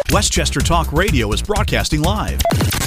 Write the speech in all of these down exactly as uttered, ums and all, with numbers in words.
Westchester Talk Radio is broadcasting live.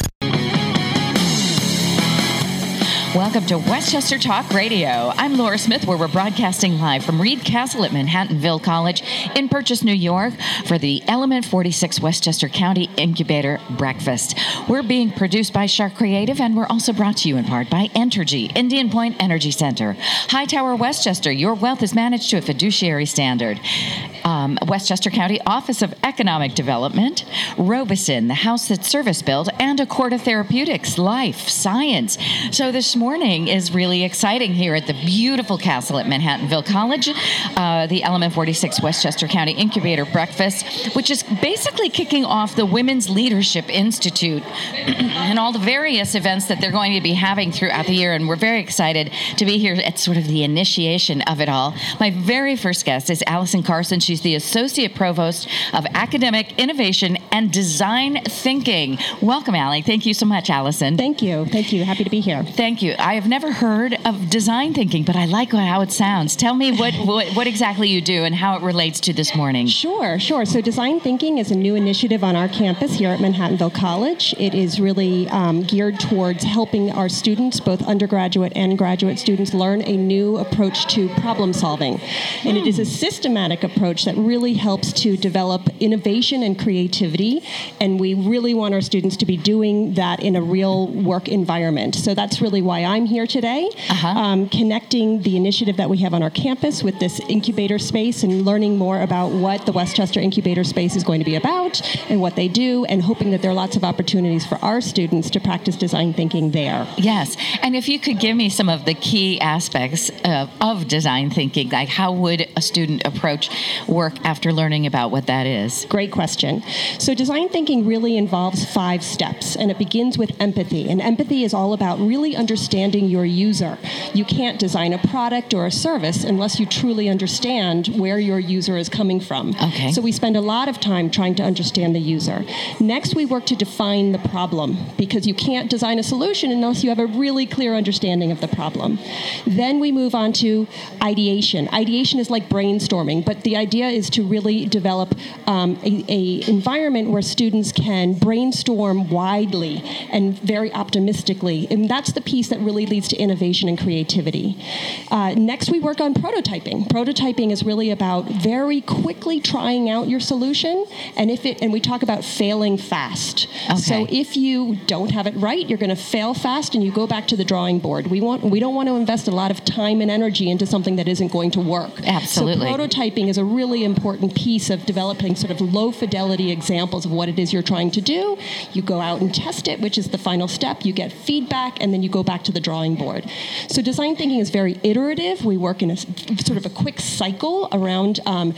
Welcome to Westchester Talk Radio. I'm Laura Smith, where we're broadcasting live from Reed Castle at Manhattanville College in Purchase, New York, for the Element forty-six Westchester County Incubator Breakfast. We're being produced by Shark Creative, and we're also brought to you in part by Entergy, Indian Point Energy Center. Hightower Westchester, your wealth is managed to a fiduciary standard. Um, Westchester County Office of Economic Development, Robeson, the house that service built, and Accorda Therapeutics, Life, Science. So this morning is really exciting here at the beautiful castle at Manhattanville College, uh, the Element forty-six Westchester County Incubator Breakfast, which is basically kicking off the Women's Leadership Institute and all the various events that they're going to be having throughout the year. And we're very excited to be here at sort of the initiation of it all. My very first guest is Allison Carson. She's the Associate Provost of Academic Innovation and Design Thinking. Welcome, Allie. Thank you so much, Allison. Thank you. Thank you. Happy to be here. Thank you. I have never heard of design thinking, but I like how it sounds. Tell me what, what, what exactly you do and how it relates to this morning. Sure, sure. So design thinking is a new initiative on our campus here at Manhattanville College. It is really um, geared towards helping our students, both undergraduate and graduate students, learn a new approach to problem solving. And it is a systematic approach that really helps to develop innovation and creativity. And we really want our students to be doing that in a real work environment. So that's really why I'm here today, uh-huh. um, connecting the initiative that we have on our campus with this incubator space and learning more about what the Westchester Incubator Space is going to be about and what they do, and hoping that there are lots of opportunities for our students to practice design thinking there. Yes. And if you could give me some of the key aspects uh, of design thinking, like how would a student approach work after learning about what that is? Great question. So design thinking really involves five steps, and it begins with empathy. And empathy is all about really understanding your user. You can't design a product or a service unless you truly understand where your user is coming from. Okay. So we spend a lot of time trying to understand the user. Next, we work to define the problem, because you can't design a solution unless you have a really clear understanding of the problem. Then we move on to ideation. Ideation is like brainstorming, but the idea is to really develop um, a, a environment where students can brainstorm widely and very optimistically, and that's the piece that really leads to innovation and creativity. Uh, next, we work on prototyping. Prototyping is really about very quickly trying out your solution, and if it and we talk about failing fast. Okay. So if you don't have it right, you're going to fail fast, and you go back to the drawing board. We want we don't want to invest a lot of time and energy into something that isn't going to work. Absolutely. So prototyping is a really important piece of developing sort of low fidelity examples of what it is you're trying to do. You go out and test it, which is the final step. You get feedback, and then you go back to the drawing board. So design thinking is very iterative. We work in a sort of a quick cycle around um,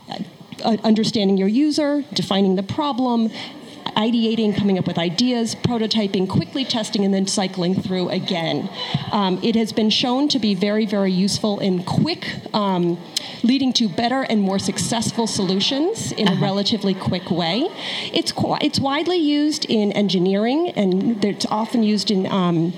uh, understanding your user, defining the problem, ideating, coming up with ideas, prototyping, quickly testing, and then cycling through again. Um, it has been shown to be very, very useful in quick, um, leading to better and more successful solutions in uh-huh. a relatively quick way. It's qu- it's widely used in engineering, and it's often used in um,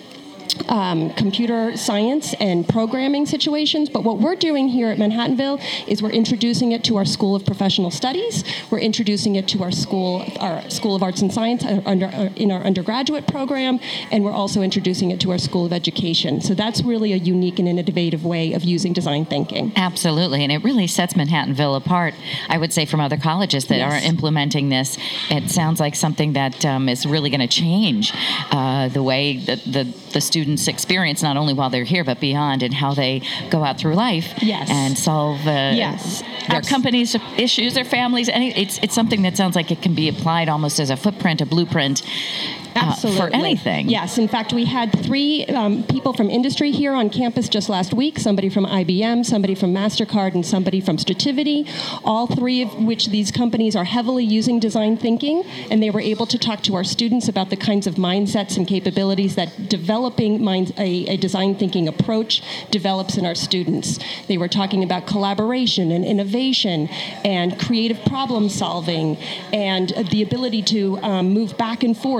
Um, computer science and programming situations, but what we're doing here at Manhattanville is we're introducing it to our School of Professional Studies. We're introducing it to our school, our School of Arts and Science uh, under, uh, in our undergraduate program, and we're also introducing it to our School of Education. So that's really a unique and innovative way of using design thinking. Absolutely, and it really sets Manhattanville apart, I would say, from other colleges that yes. are implementing this. It sounds like something that um, is really going to change uh, the way that the, the students experience, not only while they're here, but beyond, and how they go out through life yes. and solve uh, yes. their Abs- companies' issues, their families. Any, it's, it's something that sounds like it can be applied almost as a footprint, a blueprint. Uh, for anything. Yes. In fact, we had three um, people from industry here on campus just last week, somebody from I B M, somebody from MasterCard, and somebody from Strativity, all three of which these companies are heavily using design thinking, and they were able to talk to our students about the kinds of mindsets and capabilities that developing mind, a, a design thinking approach develops in our students. They were talking about collaboration and innovation and creative problem solving and the ability to um, move back and forth between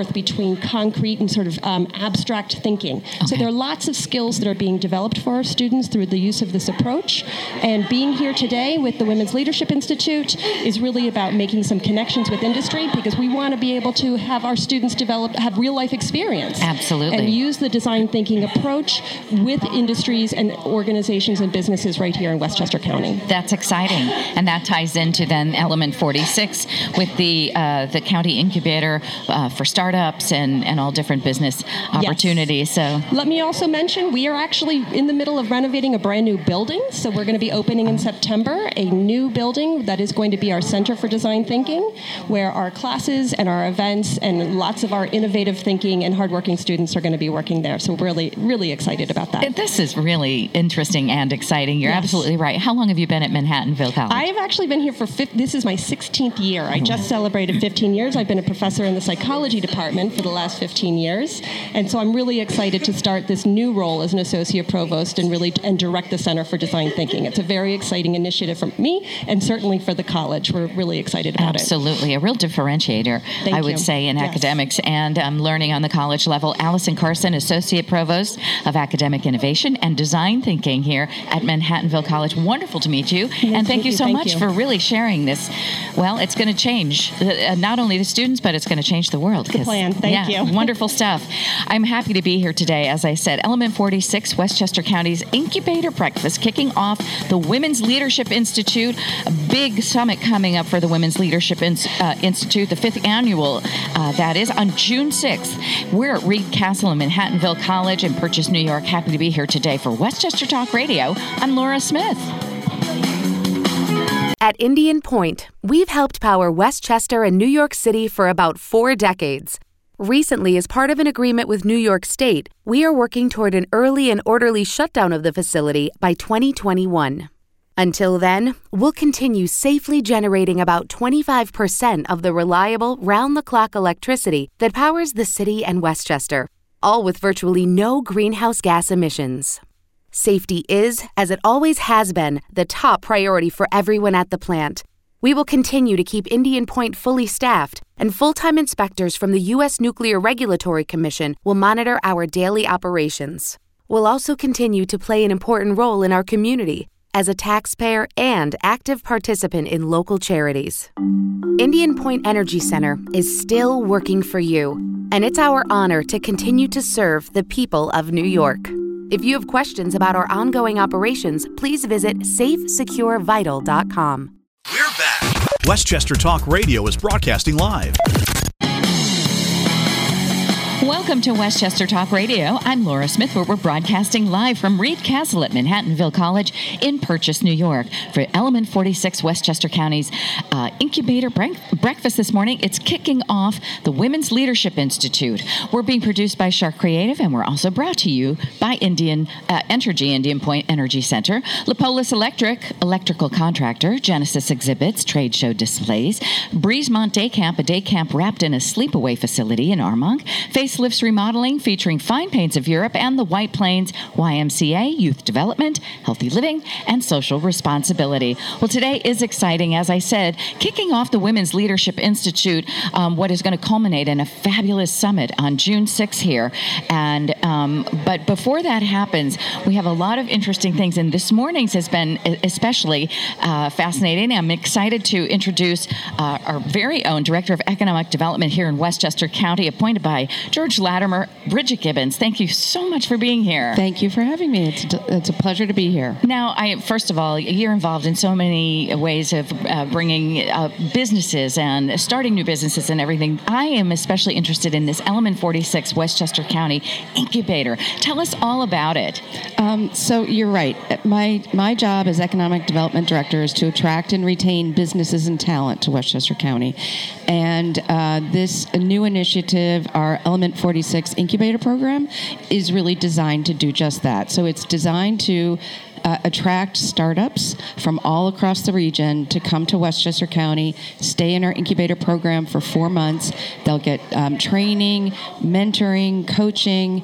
between concrete and sort of um, abstract thinking. Okay. So there are lots of skills that are being developed for our students through the use of this approach. And being here today with the Women's Leadership Institute is really about making some connections with industry, because we want to be able to have our students develop, have real life experience. Absolutely. And use the design thinking approach with industries and organizations and businesses right here in Westchester County. That's exciting. And that ties into then Element forty-six with the uh, the county incubator uh, for startups and, and all different business opportunities. Yes. So let me also mention, we are actually in the middle of renovating a brand new building. So we're going to be opening in September a new building that is going to be our Center for Design Thinking, where our classes and our events and lots of our innovative thinking and hardworking students are going to be working there. So we're really, really excited about that. This is really interesting and exciting. You're yes. absolutely right. How long have you been at Manhattanville College? I have actually been here for, fifth, this is my sixteenth year. I just celebrated fifteen years. I've been a professor in the psychology department for the last fifteen years. And so I'm really excited to start this new role as an associate provost and really and direct the Center for Design Thinking. It's a very exciting initiative for me and certainly for the college. We're really excited about Absolutely. it. Absolutely. A real differentiator, Thank I would you. say, in yes. academics and um, learning on the college level. Allison Carson, Associate Provost of Academic Innovation and Design Thinking here at Manhattanville College. Wonderful to meet you. Nice and thank you you. so thank much you. for really sharing this. Well, it's going to change uh, not only the students, but it's going to change the world. The plan. Thank yeah, you. Wonderful stuff. I'm happy to be here today. As I said, Element forty-six, Westchester County's Incubator Breakfast, kicking off the Women's Leadership Institute. A big summit coming up for the Women's Leadership In- uh, Institute, the fifth annual, uh, that is, on June sixth. We're at Reed Castle in Manhattanville College in Purchase, New York. Happy to be here today for Westchester Talk Radio. I'm Laura Smith. At Indian Point, we've helped power Westchester and New York City for about four decades. Recently, as part of an agreement with New York State, we are working toward an early and orderly shutdown of the facility by twenty twenty-one. Until then, we'll continue safely generating about twenty-five percent of the reliable, round-the-clock electricity that powers the city and Westchester, all with virtually no greenhouse gas emissions. Safety is, as it always has been, the top priority for everyone at the plant. We will continue to keep Indian Point fully staffed, and full-time inspectors from the U S Nuclear Regulatory Commission will monitor our daily operations. We'll also continue to play an important role in our community as a taxpayer and active participant in local charities. Indian Point Energy Center is still working for you, and it's our honor to continue to serve the people of New York. If you have questions about our ongoing operations, please visit safe secure vital dot com. We're back. Westchester Talk Radio is broadcasting live. Welcome to Westchester Talk Radio. I'm Laura Smith, where we're broadcasting live from Reed Castle at Manhattanville College in Purchase, New York, for Element forty-six, Westchester County's uh, Incubator bre- Breakfast this morning. It's kicking off the Women's Leadership Institute. We're being produced by Shark Creative, and we're also brought to you by Indian uh, Entergy, Indian Point Energy Center, Lipolis Electric, electrical contractor, Genesis Exhibits, trade show displays, Breezemont Day Camp, a day camp wrapped in a sleepaway facility in Armonk, Facelifts Remodeling, featuring fine paints of Europe, and the White Plains Y M C A, Youth Development, Healthy Living, and Social Responsibility. Well, today is exciting, as I said, kicking off the Women's Leadership Institute, um, what is going to culminate in a fabulous summit on June sixth here. And um, but before that happens, we have a lot of interesting things, and this morning's has been especially uh, fascinating. I'm excited to introduce uh, our very own Director of Economic Development here in Westchester County, appointed by George Latimer. Bridget Gibbons, thank you so much for being here. Thank you for having me. It's a, it's a pleasure to be here. Now, I first of all, you're involved in so many ways of uh, bringing uh, businesses and starting new businesses and everything. I am especially interested in this Element forty-six Westchester County Incubator. Tell us all about it. Um, so you're right. My my job as Economic Development Director is to attract and retain businesses and talent to Westchester County. And uh, this new initiative, our Element forty-six Incubator Program, is really designed to do just that. So it's designed to Uh, attract startups from all across the region to come to Westchester County, stay in our incubator program for four months. They'll get um, training, mentoring, coaching,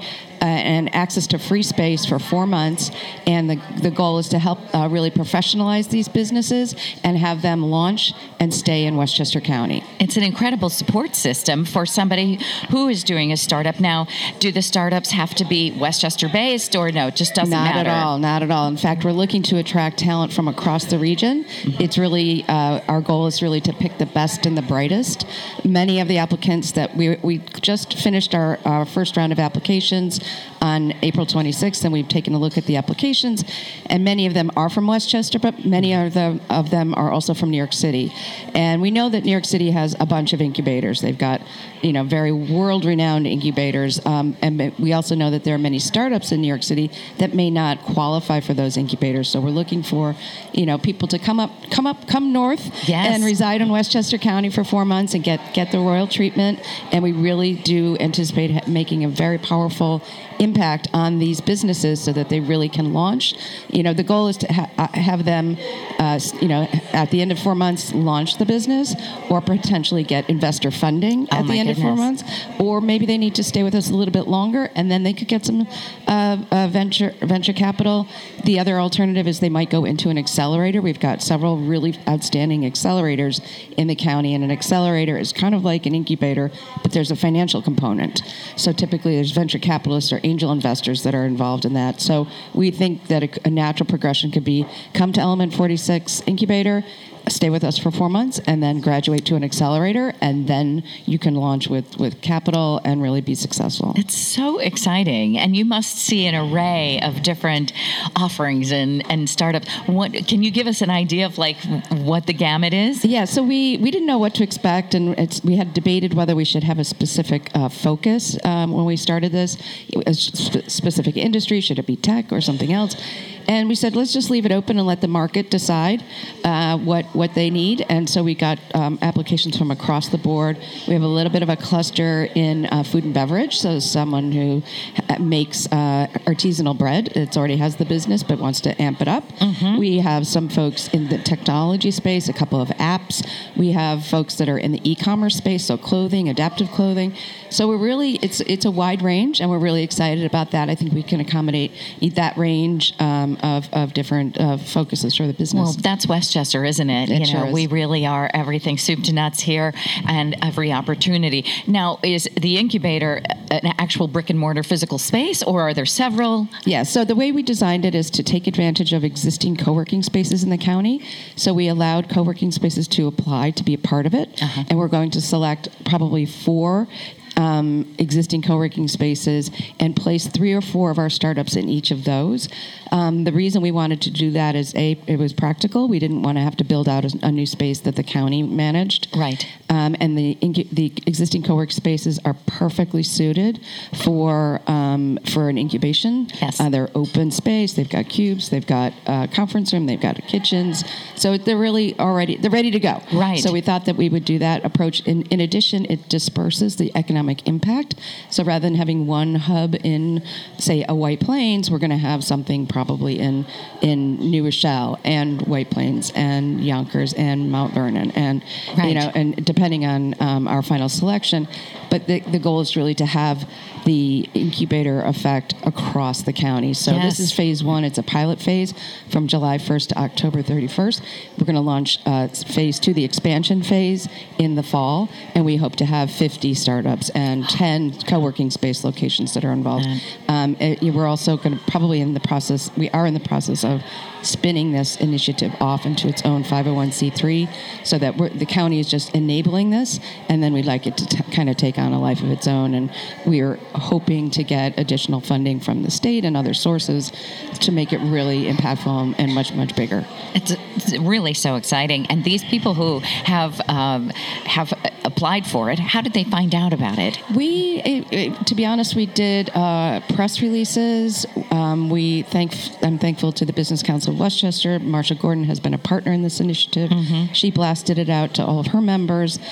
and access to free space for four months. And the, the goal is to help uh, really professionalize these businesses and have them launch and stay in Westchester County. It's an incredible support system for somebody who is doing a startup. Now, do the startups have to be Westchester-based, or no, it just doesn't not matter? Not at all, not at all. In fact, we're looking to attract talent from across the region. Mm-hmm. It's really, uh, our goal is really to pick the best and the brightest. Many of the applicants that we we just finished our, our first round of applications on April twenty-sixth, and we've taken a look at the applications, and many of them are from Westchester, but many of them, of them are also from New York City. And we know that New York City has a bunch of incubators. They've got, you know, very world-renowned incubators, um, and we also know that there are many startups in New York City that may not qualify for those incubators. So we're looking for, you know, people to come up, come up, come north, yes. and reside in Westchester County for four months and get get the royal treatment. And we really do anticipate ha- making a very powerful impact on these businesses so that they really can launch. You know, the goal is to ha- have them, uh, you know, at the end of four months, launch the business, or potentially get investor funding oh at the end goodness. of four months, or maybe they need to stay with us a little bit longer, and then they could get some uh, uh, venture venture capital. The other alternative is they might go into an accelerator. We've got several really outstanding accelerators in the county, and an accelerator is kind of like an incubator, but there's a financial component. So typically there's venture capitalists or angel investors that are involved in that. So we think that a, a natural progression could be come to Element forty-six Incubator, stay with us for four months, and then graduate to an accelerator, and then you can launch with, with capital and really be successful. It's so exciting, and you must see an array of different offerings and, and startups. What can you give us an idea of like what the gamut is? Yeah, so we, we didn't know what to expect, and it's, we had debated whether we should have a specific uh, focus um, when we started this. A sp- specific industry, should it be tech or something else? And we said, let's just leave it open and let the market decide uh, what, what they need. And so we got um, applications from across the board. We have a little bit of a cluster in uh, food and beverage. So someone who ha- makes uh, artisanal bread, it already has the business, but wants to amp it up. Mm-hmm. We have some folks in the technology space, a couple of apps. We have folks that are in the e-commerce space, so clothing, adaptive clothing. So we're really, it's it's a wide range, and we're really excited about that. I think we can accommodate that range um, of, of different uh, focuses for the business. Well, that's Westchester, isn't it? It you sure know, is. We really are everything soup to nuts here, and every opportunity. Now, is the incubator an actual brick and mortar physical space, or are there several? Yeah, so the way we designed it is to take advantage of existing co-working spaces in the county. So we allowed co-working spaces to apply to be a part of it, uh-huh. and we're going to select probably four Um, existing co-working spaces and place three or four of our startups in each of those. Um, the reason we wanted to do that is, A, it was practical. We didn't want to have to build out a, a new space that the county managed. Right. Um, and the incu- the existing co-work spaces are perfectly suited for um, for an incubation. Yes. Uh, they're open space. They've got cubes. They've got a conference room. They've got kitchens. So they're really already, they're ready to go. Right. So we thought that we would do that approach. In, in addition, it disperses the economic impact. So rather than having one hub in, say, a White Plains, we're going to have something probably in in New Rochelle and White Plains and Yonkers and Mount Vernon, and right. you know, and depending on um, our final selection. But the, the goal is really to have the incubator effect across the county. So yes. This is phase one. It's a pilot phase from July first to October thirty-first. We're going to launch uh, phase two, the expansion phase, in the fall, and we hope to have fifty startups and ten co-working space locations that are involved. Mm. Um, it, we're also going to probably in the process, we are in the process of spinning this initiative off into its own five oh one c three, so that we're, the county is just enabling this, and then we'd like it to t- kind of take on a life of its own. And we are hoping to get additional funding from the state and other sources to make it really impactful and much, much bigger. It's, it's really so exciting. And these people who have um, have applied for it, how did they find out about it? We, it, it, to be honest, we did uh, press releases. Um, we thank, I'm thankful to the Business Council of Westchester. Marsha Gordon has been a partner in this initiative. Mm-hmm. She blasted it out to all of her members.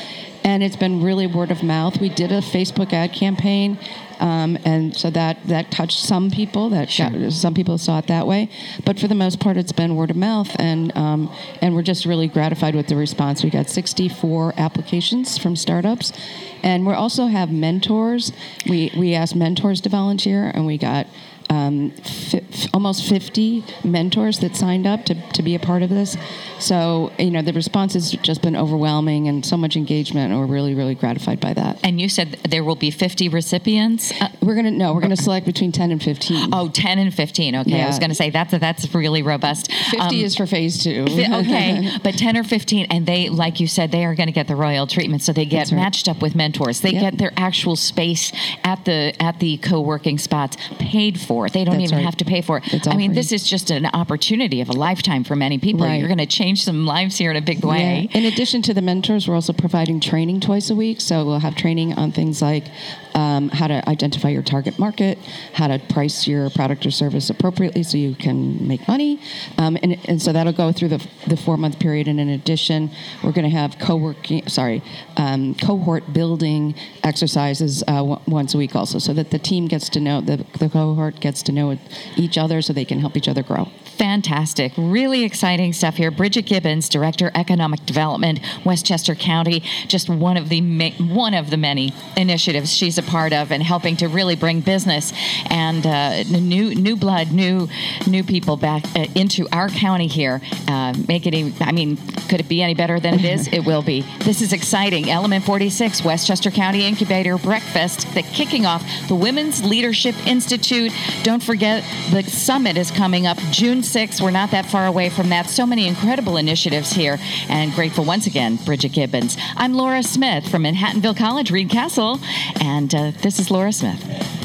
And it's been really word of mouth. We did a Facebook ad campaign, um, and so that, that touched some people. That Sure. got, some people saw it that way. But for the most part, it's been word of mouth, and um, and we're just really gratified with the response. We got sixty-four applications from startups, and we also have mentors. We we asked mentors to volunteer, and we got Um, f- almost fifty mentors that signed up to, to be a part of this. So, you know, the response has just been overwhelming and so much engagement, and we're really, really gratified by that. And you said there will be fifty recipients? Uh, We're going to, no, we're going to select between ten and fifteen. oh, ten and fifteen. Okay, I Yeah. was going to say that's, that's really robust. fifty Um, is for phase two. Fi- Okay, but ten or fifteen, and they, like you said, they are going to get the royal treatment. So they get That's right. matched up with mentors. They Yep. get their actual space at the at the co-working spots paid for. They don't That's even right. have to pay for it. It's I all mean, free. this is just an opportunity of a lifetime for many people. Right. You're going to change some lives here in a big way. Yeah. In addition to the mentors, we're also providing training twice a week. So we'll have training on things like um, how to identify your target market, how to price your product or service appropriately so you can make money. Um, and, and so that'll go through the, the four-month period. And in addition, we're going to have co-working, sorry, um, cohort building exercises uh, w- once a week also, so that the team gets to know, the, the cohort gets to know each other so they can help each other grow. Fantastic. Really exciting stuff here. Bridget Gibbons, Director, Economic Development, Westchester County, just one of the ma- one of the many initiatives she's a part of and helping to really bring business and uh, new new blood, new new people back uh, into our county here. Uh, make it, even, I mean, could it be any better than it is? It will be. This is exciting. Element forty-six, Westchester County Incubator Breakfast, the kicking off the Women's Leadership Institute. Don't forget, the summit is coming up June sixth. We're not that far away from that. So many incredible initiatives here, and grateful once again, Bridget Gibbons. I'm Laura Smith from Manhattanville College, Reed Castle, and uh, this is Laura Smith.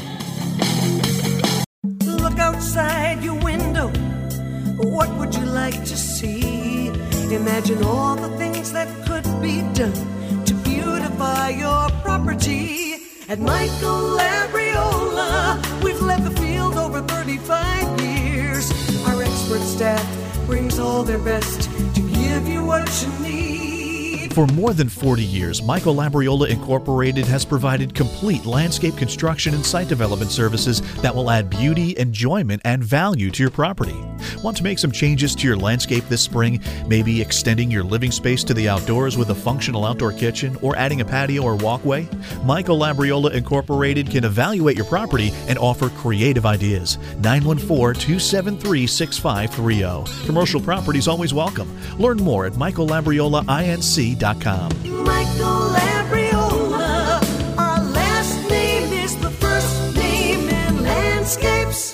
Look outside your window. What would you like to see? Imagine all the things that could be done to beautify your property. At Michael Labriola, we've led the field over thirty-five years. Our expert staff brings all their best to give you what you need. For more than forty years, Michael Labriola Incorporated has provided complete landscape construction and site development services that will add beauty, enjoyment, and value to your property. Want to make some changes to your landscape this spring? Maybe extending your living space to the outdoors with a functional outdoor kitchen or adding a patio or walkway? Michael Labriola Incorporated can evaluate your property and offer creative ideas. nine one four, two seven three, six five three zero. Commercial properties always welcome. Learn more at michael labriola inc dot com. Michael Labriola, our last name is the first name in landscapes.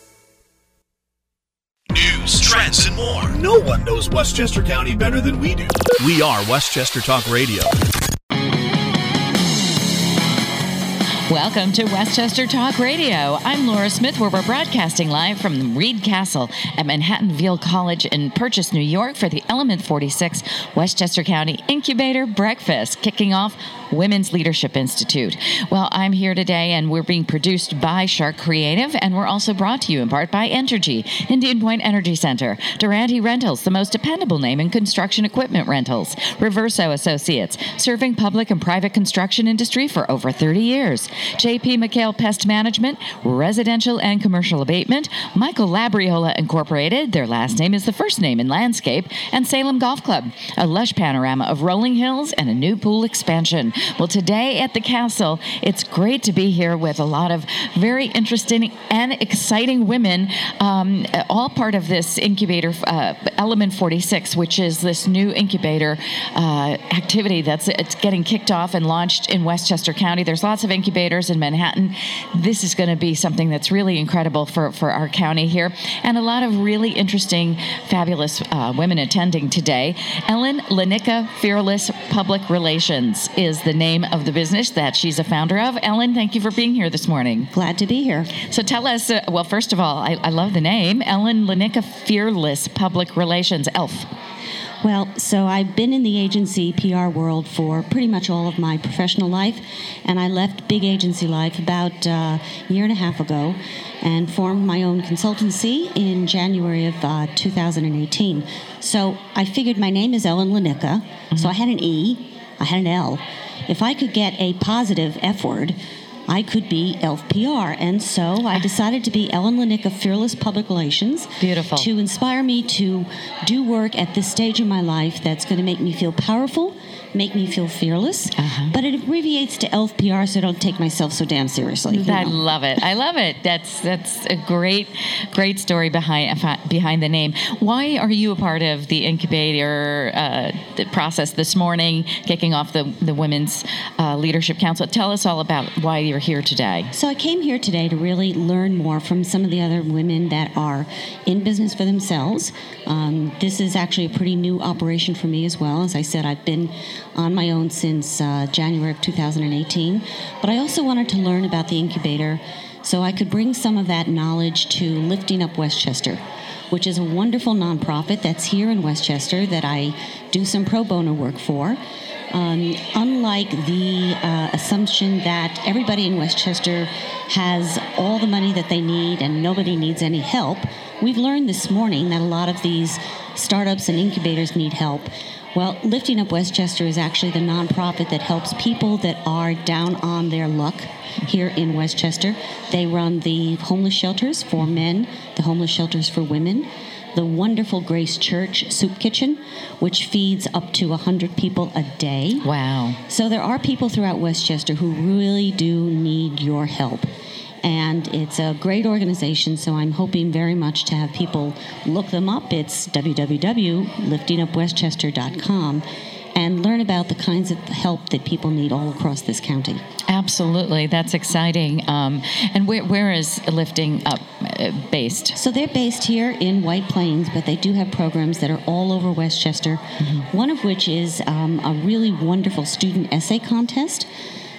News, trends, and more. No one knows Westchester County better than we do. We are Westchester Talk Radio. Welcome to Westchester Talk Radio. I'm Laura Smith, where we're broadcasting live from Reed Castle at Manhattanville College in Purchase, New York for the Element forty-six Westchester County Incubator Breakfast, kicking off Women's Leadership Institute. Well, I'm here today, and we're being produced by Shark Creative, and we're also brought to you in part by Entergy, Indian Point Energy Center, Durante Rentals, the most dependable name in construction equipment rentals, Reverso Associates, serving public and private construction industry for over thirty years, J P McHale Pest Management, residential and commercial abatement, Michael Labriola Incorporated, their last name is the first name in landscape, and Salem Golf Club, a lush panorama of rolling hills and a new pool expansion. Well, today at the Castle, it's great to be here with a lot of very interesting and exciting women, um, all part of this incubator, uh, Element forty-six, which is this new incubator uh, activity that's it's getting kicked off and launched in Westchester County. There's lots of incubators in Manhattan. This is going to be something that's really incredible for, for our county here, and a lot of really interesting, fabulous uh, women attending today. Ellen Lanicka Fearless Public Relations is the name of the business that she's a founder of. Ellen, thank you for being here this morning. Glad to be here. So tell us, uh, well, first of all, I, I love the name, Ellen Lanicka Fearless Public Relations, E L F. Well, so I've been in the agency P R world for pretty much all of my professional life, and I left big agency life about uh, a year and a half ago and formed my own consultancy in January of uh, two thousand eighteen. So I figured my name is Ellen Lanicka, mm-hmm. so I had an E, I had an L, if I could get a positive F word, I could be E L F P R. And so I decided to be Ellen Lenicka Fearless Public Relations. Beautiful. To inspire me to do work at this stage in my life that's going to make me feel powerful, make me feel fearless, Uh-huh. but it abbreviates to E L F P R so I don't take myself so damn seriously. you I know? love it. I love it. That's that's a great great story behind behind the name. Why are you a part of the incubator uh, the process this morning, kicking off the the Women's uh, Leadership Council? Tell us all about why you're here today. So I came here today to really learn more from some of the other women that are in business for themselves. Um, this is actually a pretty new operation for me as well. As I said, I've been on my own since uh, January of two thousand eighteen. But I also wanted to learn about the incubator so I could bring some of that knowledge to Lifting Up Westchester, which is a wonderful nonprofit that's here in Westchester that I do some pro bono work for. Um, unlike the uh, assumption that everybody in Westchester has all the money that they need and nobody needs any help, we've learned this morning that a lot of these startups and incubators need help. Well, Lifting Up Westchester is actually the nonprofit that helps people that are down on their luck here in Westchester. They run the homeless shelters for men, the homeless shelters for women, the wonderful Grace Church Soup Kitchen, which feeds up to one hundred people a day. Wow. So there are people throughout Westchester who really do need your help. And it's a great organization, so I'm hoping very much to have people look them up. It's w w w dot lifting up westchester dot com and learn about the kinds of help that people need all across this county. Absolutely. That's exciting. Um, and where, where is Lifting Up uh, based? So they're based here in White Plains, but they do have programs that are all over Westchester, mm-hmm. one of which is um, a really wonderful student essay contest.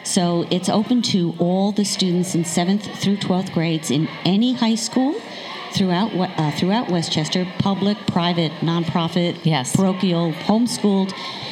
So it's open to all the students in seventh through twelfth grades in any high school throughout uh, throughout Westchester, public, private, nonprofit, yes. parochial, homeschooled.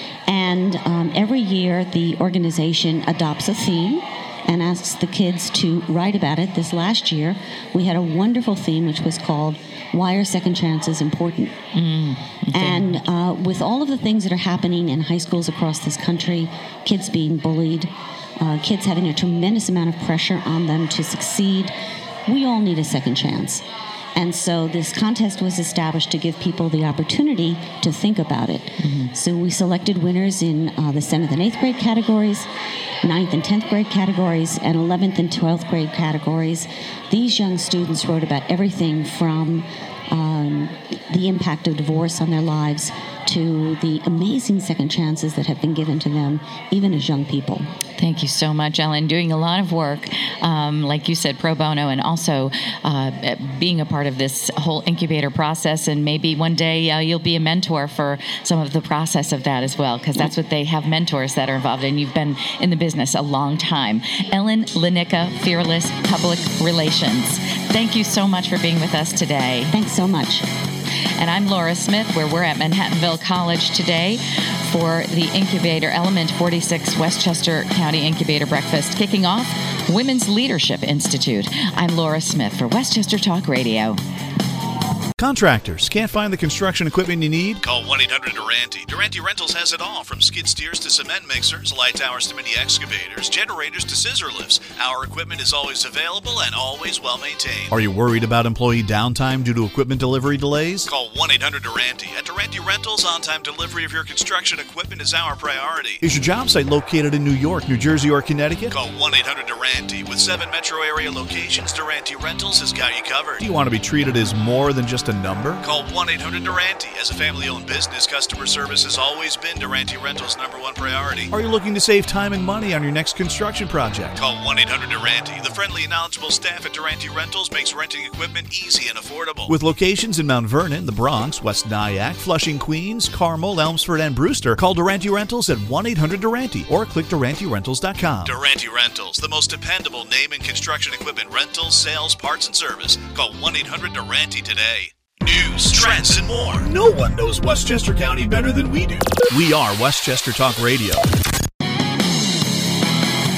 And um, every year the organization adopts a theme and asks the kids to write about it. This last year we had a wonderful theme which was called Why Are Second Chances Important? Mm, okay. And uh, with all of the things that are happening in high schools across this country, kids being bullied, uh, kids having a tremendous amount of pressure on them to succeed, we all need a second chance. And so this contest was established to give people the opportunity to think about it. Mm-hmm. So we selected winners in uh, the seventh and eighth grade categories, ninth and tenth grade categories, and eleventh and twelfth grade categories. These young students wrote about everything from um, the impact of divorce on their lives to the amazing second chances that have been given to them, even as young people. Thank you so much, Ellen. Doing a lot of work, um, like you said, pro bono, and also uh, being a part of this whole incubator process. And maybe one day uh, you'll be a mentor for some of the process of that as well, because that's what they have, mentors that are involved in. You've been in the business a long time. Ellen Lenicka, Fearless Public Relations. Thank you so much for being with us today. Thanks so much. And I'm Laura Smith, where we're at Manhattanville College today for the Incubator Element forty-six Westchester County Incubator Breakfast, kicking off Women's Leadership Institute. I'm Laura Smith for Westchester Talk Radio. Contractors, can't find the construction equipment you need? Call one eight hundred Durante. Durante Rentals has it all, from skid steers to cement mixers, light towers to mini excavators, generators to scissor lifts. Our equipment is always available and always well maintained. Are you worried about employee downtime due to equipment delivery delays? Call one eight hundred Durante. At Durante Rentals, on-time delivery of your construction equipment is our priority. Is your job site located in New York, New Jersey, or Connecticut? Call one eight hundred Durante. With seven metro area locations, Durante Rentals has got you covered. Do you want to be treated as more than just a number? Call one eight hundred Durante. As a family-owned business, customer service has always been Durante Rentals' number one priority. Are you looking to save time and money on your next construction project? Call one eight hundred Durante. The friendly and knowledgeable staff at Durante Rentals makes renting equipment easy and affordable. With locations in Mount Vernon, the Bronx, West Nyack, Flushing, Queens, Carmel, Elmsford, and Brewster, call Durante Rentals at one eight hundred Durante or click Durante Rentals dot com. Durante Rentals, the most dependable name in construction equipment rentals, sales, parts, and service. Call one eight hundred Durante today. News, trends, and more. No one knows Westchester County better than we do. We are Westchester Talk Radio.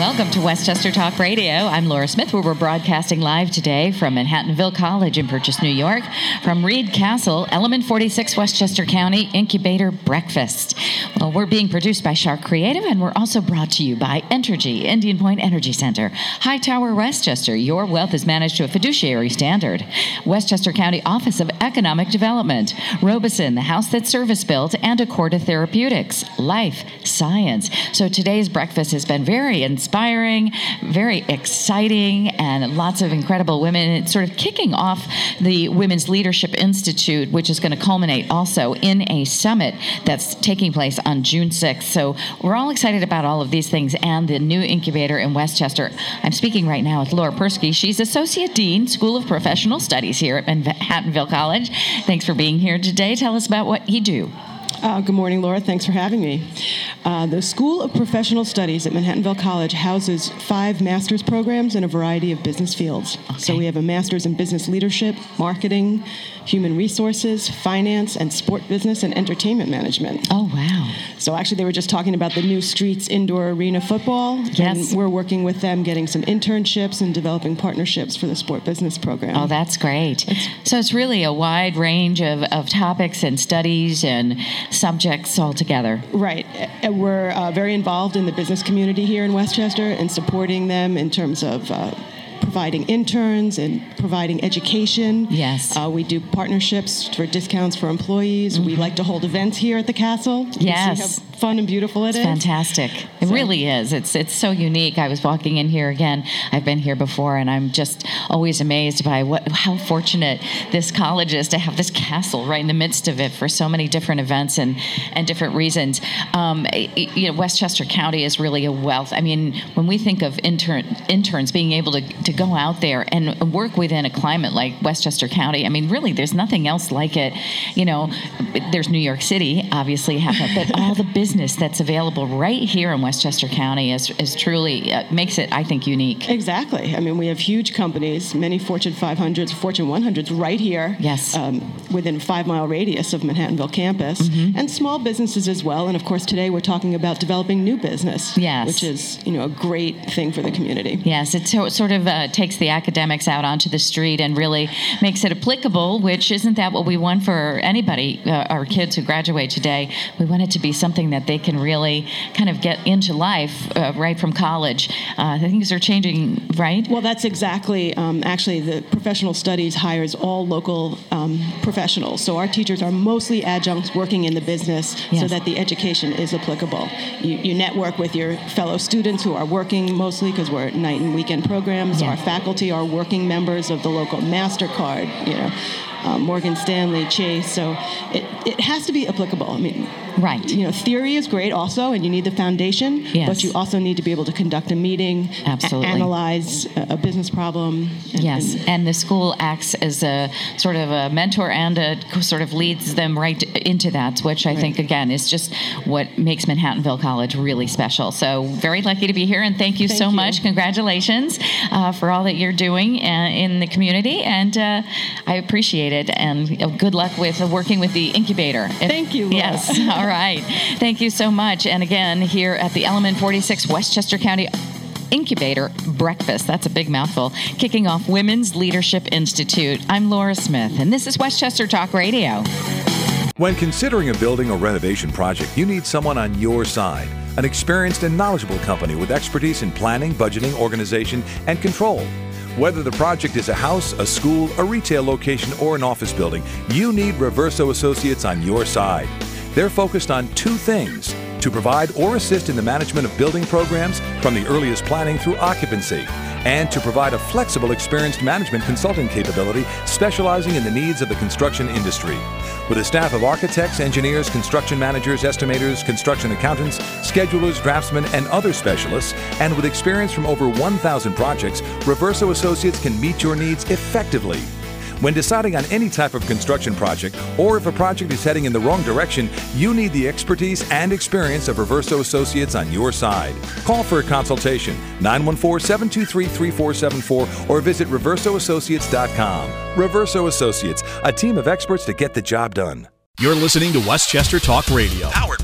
Welcome to Westchester Talk Radio. I'm Laura Smith, where we're broadcasting live today from Manhattanville College in Purchase, New York, from Reed Castle, Element forty-six, Westchester County Incubator Breakfast. Well, we're being produced by Shark Creative, and we're also brought to you by Entergy, Indian Point Energy Center, Hightower Westchester. Your wealth is managed to a fiduciary standard. Westchester County Office of Economic Development, Robeson, the house that's service-built, and Accorda Therapeutics, Life Science. So today's breakfast has been very inspiring, very exciting, and lots of incredible women. It's sort of kicking off the Women's Leadership Institute, which is going to culminate also in a summit that's taking place on June sixth. So we're all excited about all of these things and the new incubator in Westchester. I'm speaking right now with Laura Persky. She's Associate Dean, School of Professional Studies here at Manhattanville College. Thanks for being here today. Tell us about what you do. Uh, good morning, Laura. Thanks for having me. Uh, the School of Professional Studies at Manhattanville College houses five master's programs in a variety of business fields. Okay. So we have a master's in business leadership, marketing, human resources, finance, and sport business and entertainment management. Oh, wow. So actually, they were just talking about the new Streets Indoor Arena football. Yes. And we're working with them, getting some internships and developing partnerships for the sport business program. Oh, that's great. It's, so it's really a wide range of, of topics and studies and subjects all together. Right. We're uh, very involved in the business community here in Westchester and supporting them in terms of uh, providing interns and providing education. Yes. Uh, we do partnerships for discounts for employees. Mm-hmm. We like to hold events here at the castle. Yes. You see how fun and beautiful it it's is. Fantastic. It so. really is. It's it's so unique. I was walking in here again. I've been here before, and I'm just always amazed by what how fortunate this college is to have this castle right in the midst of it for so many different events and, and different reasons. Um, you know, Westchester County is really a wealth. I mean, when we think of intern interns being able to, to go out there and work within a climate like Westchester County, I mean, really, there's nothing else like it. You know, there's New York City, obviously, but all the business that's available right here in Westchester County is, is truly uh, makes it, I think, unique. Exactly. I mean, we have huge companies, many Fortune five hundreds, Fortune one hundreds right here. Yes. Um, within a five-mile radius of Manhattanville campus, mm-hmm. and small businesses as well. And of course, today we're talking about developing new business. Yes. Which is, you know, a great thing for the community. Yes. It so, sort of uh, takes the academics out onto the street and really makes it applicable. Which isn't that what we want for anybody? Uh, our kids who graduate today, we want it to be something that they can really kind of get into life uh, right from college. Uh, things are changing, right? Well, that's exactly, um, actually, the professional studies hires all local um, professionals. So our teachers are mostly adjuncts working in the business yes. so that the education is applicable. You, you network with your fellow students who are working mostly because we're night and weekend programs. Yeah. Our faculty are working members of the local MasterCard, you know, uh, Morgan Stanley, Chase. So it, it has to be applicable. I mean, right. You know, theory is great also, and you need the foundation, yes. but you also need to be able to conduct a meeting, absolutely. A- analyze a, a business problem. And, yes, and, and the school acts as a sort of a mentor and a sort of leads them right into that, which I right. think, again, is just what makes Manhattanville College really special. So very lucky to be here, and thank you thank so you. much. Congratulations uh, for all that you're doing uh, in the community, and uh, I appreciate it, and uh, good luck with uh, working with the incubator. If, thank you, Laura. Yes, all right. Thank you so much. And again, here at the Element forty-six Westchester County Incubator Breakfast. That's a big mouthful. Kicking off Women's Leadership Institute. I'm Laura Smith, and this is Westchester Talk Radio. When considering a building or renovation project, you need someone on your side. An experienced and knowledgeable company with expertise in planning, budgeting, organization, and control. Whether the project is a house, a school, a retail location, or an office building, you need Reverso Associates on your side. They're focused on two things: to provide or assist in the management of building programs from the earliest planning through occupancy, and to provide a flexible, experienced management consulting capability specializing in the needs of the construction industry. With a staff of architects, engineers, construction managers, estimators, construction accountants, schedulers, draftsmen, and other specialists, and with experience from over one thousand projects, Reverso Associates can meet your needs effectively. When deciding on any type of construction project, or if a project is heading in the wrong direction, you need the expertise and experience of Reverso Associates on your side. Call for a consultation, nine one four, seven two three, three four seven four, or visit reverso associates dot com. Reverso Associates, a team of experts to get the job done. You're listening to Westchester Talk Radio, powered by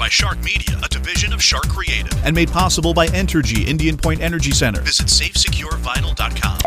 by Shark Media, a division of Shark Creative. And made possible by Entergy, Indian Point Energy Center. Visit safe secure vinyl dot com.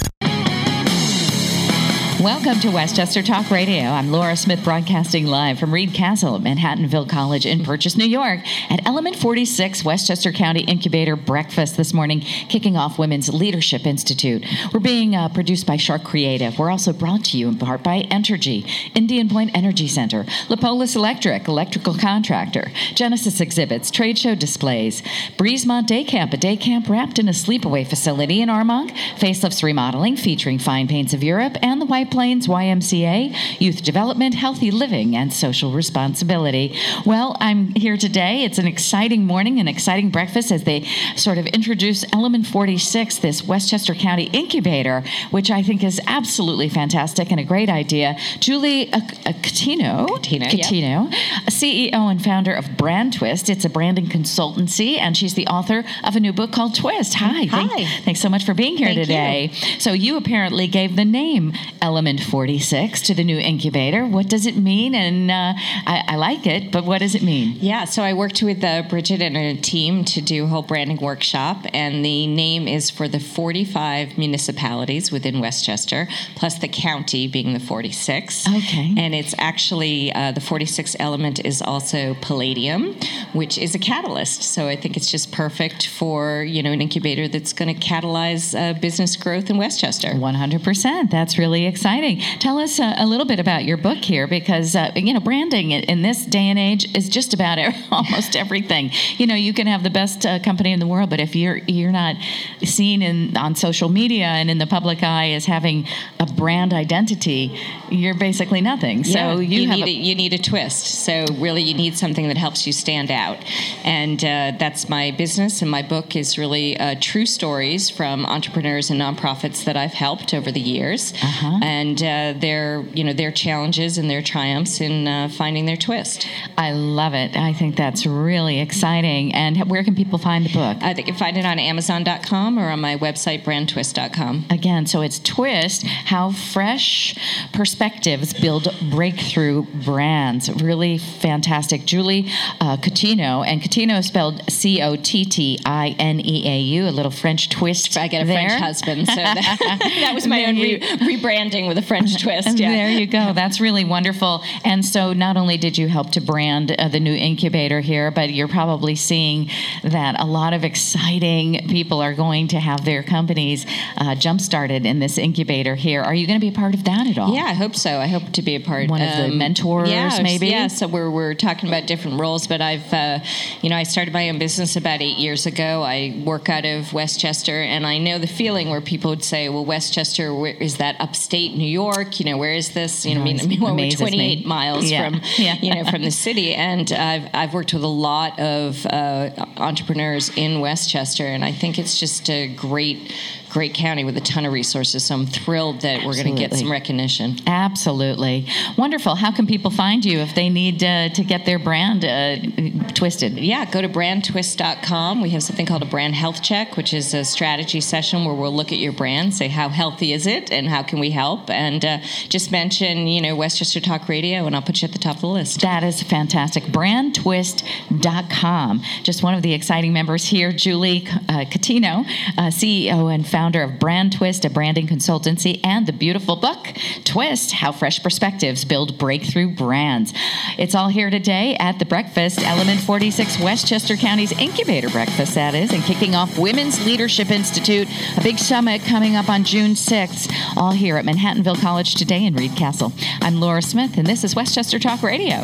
Welcome to Westchester Talk Radio. I'm Laura Smith, broadcasting live from Reed Castle at Manhattanville College in Purchase, New York, at Element forty-six Westchester County Incubator Breakfast this morning, kicking off Women's Leadership Institute. We're being uh, produced by Shark Creative. We're also brought to you in part by Entergy, Indian Point Energy Center, Lapolis Electric, electrical contractor, Genesis Exhibits, trade show displays, Breezemont Day Camp, a day camp wrapped in a sleepaway facility in Armonk, Facelifts Remodeling, featuring fine paints of Europe, and the White Plains Y M C A, Youth Development, Healthy Living, and Social Responsibility. Well, I'm here today. It's an exciting morning, an exciting breakfast as they sort of introduce Element forty-six, this Westchester County incubator, which I think is absolutely fantastic and a great idea. Julie uh, uh, Catino, Catino, Catino yep. C E O and founder of Brand Twist. It's a branding consultancy, and she's the author of a new book called Twist. Hi. Hi. Thank, thanks so much for being here Thank today. You. So you apparently gave the name Element forty-six to the new incubator. What does it mean? And uh, I, I like it, but what does it mean? Yeah, so I worked with uh, Bridget and her team to do a whole branding workshop, and the name is for the forty-five municipalities within Westchester, plus the county being the forty-six. Okay. And it's actually, uh, the forty-six element is also palladium, which is a catalyst. So I think it's just perfect for, you know, an incubator that's going to catalyze uh, business growth in Westchester. one hundred percent. That's really exciting. Tell us uh, a little bit about your book here, because uh, you know, branding in this day and age is just about almost everything. You know, you can have the best uh, company in the world, but if you're you're not seen in on social media and in the public eye as having a brand identity, you're basically nothing. So yeah, you, you have need a, a, you need a twist. So really, you need something that helps you stand out, and uh, that's my business. And my book is really uh, true stories from entrepreneurs and nonprofits that I've helped over the years. Uh-huh. And uh, their, you know, their challenges and their triumphs in uh, finding their twist. I love it. I think that's really exciting. And where can people find the book? Uh, they can find it on amazon dot com or on my website, brand twist dot com. Again, so it's Twist, How Fresh Perspectives Build Breakthrough Brands. Really fantastic. Julie uh, Catino, and Catino is spelled C O T T I N E A U, a little French twist. I get a there. French husband, so that, that was my own re- rebranding with a French twist. Yeah. There you go. That's really wonderful. And so not only did you help to brand uh, the new incubator here, but you're probably seeing that a lot of exciting people are going to have their companies uh, jump-started in this incubator here. Are you going to be a part of that at all? Yeah, I hope so. I hope to be a part. One of um, the mentors, yeah, maybe? Yeah, so we're, we're talking about different roles, but I've, uh, you know, I started my own business about eight years ago. I work out of Westchester, and I know the feeling where people would say, well, Westchester, where, is that upstate New York? You know, where is this? You know, I mean, I mean well, we're twenty-eight me. miles yeah. from, yeah. you know, from the city, and I've, I've worked with a lot of uh, entrepreneurs in Westchester, and I think it's just a great, great county with a ton of resources, so I'm thrilled that we're going to get some recognition. Absolutely. Wonderful. How can people find you if they need uh, to get their brand uh, twisted? Yeah, go to brand twist dot com. We have something called a brand health check, which is a strategy session where we'll look at your brand, say how healthy is it, and how can we help, and uh, just mention, you know, Westchester Talk Radio, and I'll put you at the top of the list. That is fantastic. brand twist dot com. Just one of the exciting members here, Julie uh, Catino, uh, C E O and founder of Brand Twist, a branding consultancy, and the beautiful book, Twist, How Fresh Perspectives Build Breakthrough Brands. It's all here today at the breakfast, Element forty-six Westchester County's Incubator Breakfast, that is, and kicking off Women's Leadership Institute, a big summit coming up on June sixth, all here at Manhattanville College today in Reed Castle. I'm Laura Smith, and this is Westchester Talk Radio.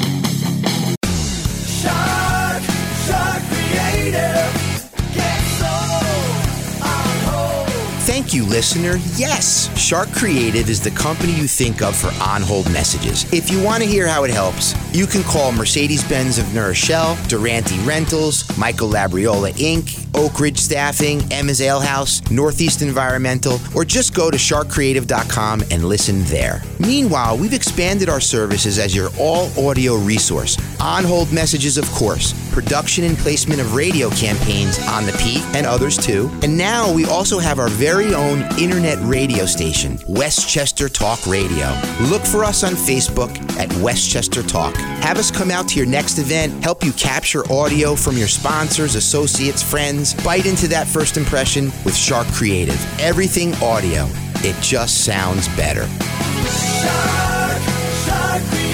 Shark, Shark Creative, get sold on hold. Thank you, listener. Yes, Shark Creative is the company you think of for on-hold messages. If you want to hear how it helps, you can call Mercedes-Benz of New Rochelle, Durante Rentals, Michael Labriola Incorporated, Oak Ridge Staffing, Emma's Ale House, Northeast Environmental, or just go to shark creative dot com and listen there. Meanwhile, we've expanded our services as your all-audio resource. On-hold messages, of course, production and placement of radio campaigns on the Peak and others too. And now we also have our very own internet radio station, Westchester Talk Radio. Look for us on Facebook at Westchester Talk. Have us come out to your next event, help you capture audio from your sponsors, associates, friends. Bite into that first impression with Shark Creative. Everything audio. It just sounds better. Shark, Shark Creative.